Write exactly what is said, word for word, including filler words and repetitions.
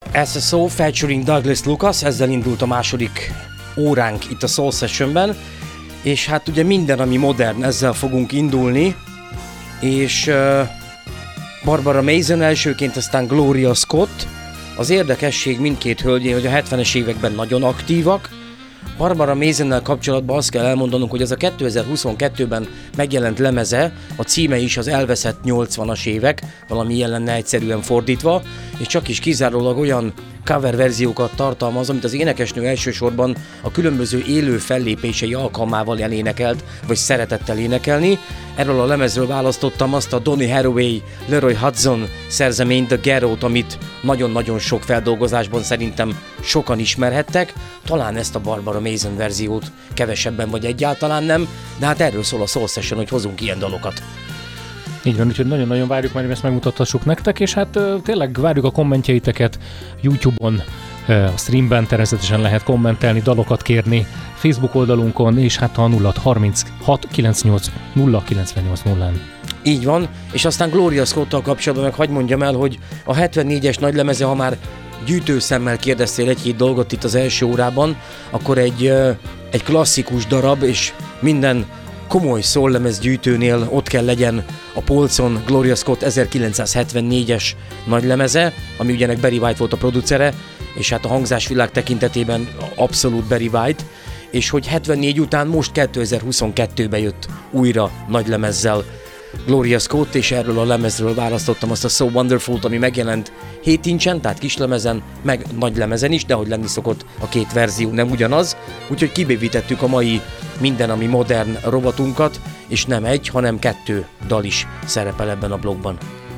es es o featuring Douglas Lucas, ezzel indult a második óránk itt a Soul Sessionben, és hát ugye minden, ami modern, ezzel fogunk indulni, és uh, Barbara Mason elsőként, aztán Gloria Scott. Az érdekesség mindkét hölgyén, hogy a hetvenes években nagyon aktívak. Barbara Masonnel kapcsolatban azt kell elmondanunk, hogy ez a kétezer-huszonkettőben megjelent lemeze, a címe is az elveszett nyolcvanas évek, valami ilyen lenne egyszerűen fordítva, és csak is kizárólag olyan cover verziókat tartalmaz, amit az énekesnő elsősorban a különböző élő fellépései alkalmával elénekelt, vagy szeretett énekelni. Erről a lemezről választottam azt a Donny Hathaway, Leroy Hudson szerzeményt, The Ghetto-t, amit nagyon-nagyon sok feldolgozásban szerintem sokan ismerhettek. Talán ezt a Barbara Mason verziót kevesebben vagy egyáltalán nem, de hát erről szól a Soul Session, hogy hozunk ilyen dalokat. Így van, úgyhogy nagyon-nagyon várjuk, mert ezt megmutathassuk nektek, és hát tényleg várjuk a kommentjeiteket YouTube-on, a streamben természetesen lehet kommentelni, dalokat kérni, Facebook oldalunkon, és hát a nulla harminchat kilencvennyolc nulla kilencvennyolc nullán. Így van, és aztán Gloria Scott-tal kapcsolatban meg hagyd mondjam el, hogy a hetvennégyes nagylemeze, ha már gyűjtőszemmel kérdeztél egy-két dolgot itt az első órában, akkor egy, egy klasszikus darab, és minden komoly soul-lemez gyűjtőnél ott kell legyen a polcon Gloria Scott ezerkilencszázhetvennégyes nagylemeze, ami ugyanek Barry White volt a producere, és hát a hangzásvilág tekintetében abszolút Barry White, és hogy hetvennégy után most kétezer-huszonkettőben jött újra nagylemezzel Gloria Scott, és erről a lemezről választottam azt a So Wonderful-t, ami megjelent hét incsen, tehát kislemezen, meg nagylemezen is, de hogy lenni szokott, a két verzió nem ugyanaz, úgyhogy kibővítettük a mai minden, ami modern rovatunkat, és nem egy, hanem kettő dal is szerepel ebben a blogban.